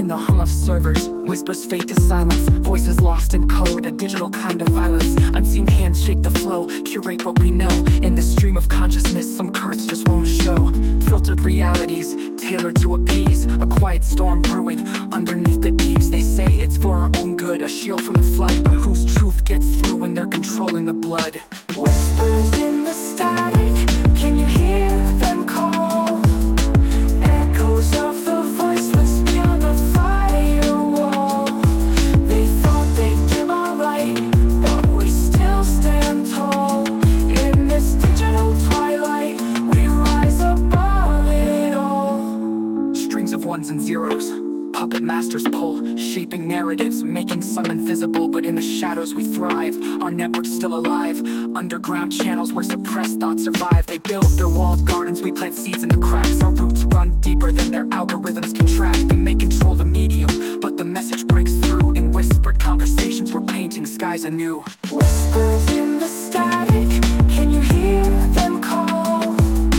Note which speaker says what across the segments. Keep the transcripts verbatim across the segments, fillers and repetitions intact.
Speaker 1: the hum of servers. Whispers fade to silence, voices lost in code, a digital kind of violence. Unseen hands shake the flow, curate what we know. In the stream of consciousness, some currents just won't show. Filtered realities, tailored to appease. A quiet storm brewing underneath the eaves. They say it's for our own good, a shield from the flood. But whose truth gets through when they're controlling the blood? Whispers in the static, can you hear them call? Echoes of the voiceless beyond the firewall. They thought they'd dim our light, but we still stand tall. In this digital twilight, we rise above it all. Strings of ones and zeros, puppet masters pull, shaping narratives, making some invisible. But in the shadows we thrive, our network's still alive. Underground channels where suppressed thoughts survive. They build their walled gardens, we plant seeds in the cracks. Our roots run deeper than their algorithms can track. And they control the medium, but the message breaks through. In whispered conversations, we're painting skies anew. Whispers in the static, can you hear them call?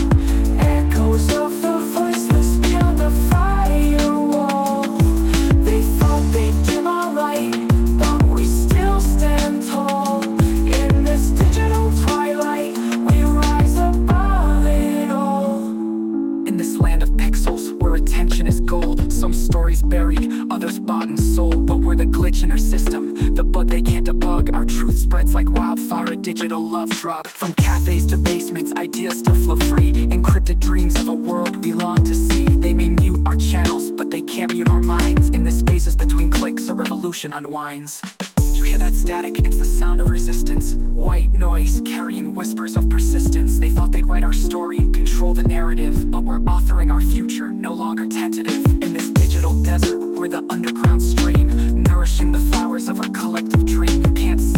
Speaker 1: Echoes of the voiceless beyond the firewall. They thought they'd dim our light, but we still stand tall. In this digital twilight, we rise above it all. In this land of pixels, where attention is gold, some stories buried, others bought and sold. But we're the glitch in our system, the bug they can't debug. Our truth spreads like wildfire, a digital love drug. From cafes to basements, ideas still flow free. Encrypted dreams of a world we long to see. They may mute our channels, but they can't mute our minds. In the spaces between clicks, a revolution unwinds. You hear that static? It's the sound of resistance. White noise carrying whispers of persistence. They thought they'd write our story, control the narrative, but we're authoring our future, no longer tentative. In this digital desert, we're the underground stream, nourishing the flowers of our collective dream. You can't